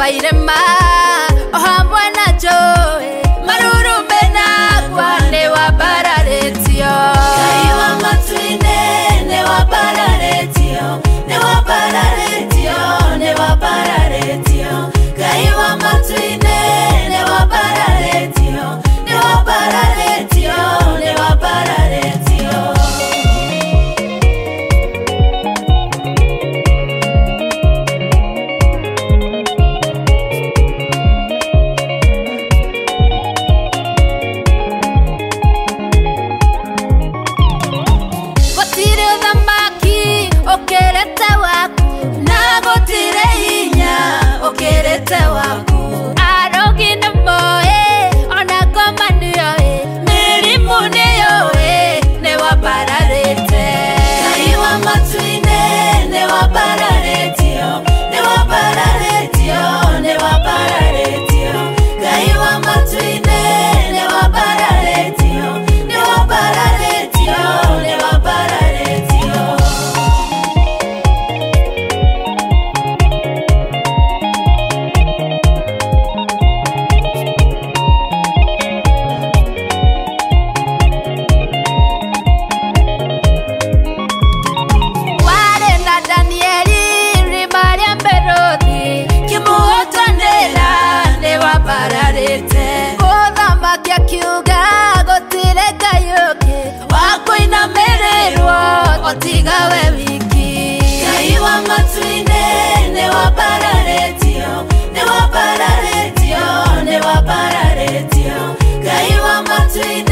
irema ohambwa na joe marurume na kwane wa bararetio Kaiwa matuine ne wa bararetio ne wa bararetio ne wa bararetio Kaiwa matuine ne wa bararetio ne wa bararetio ne wa bararetio Okerete waku na gotire hinya okerete waku arogine moe ona goma niyoe mirimu niyoe ne wabararete Kaiwa matuine ne wa bararetio ne wa bararetio ne wa bararetio Kaiwa matuine ne wa bararetio ne wa bararetio ne wa bararetio Muthamaki akiuga gutire ngayuki wakoina mererwo otiga we wiki Kaiwa matuine ne wa bararetio ne wa bararetio ne wa bararetio Kaiwa matuine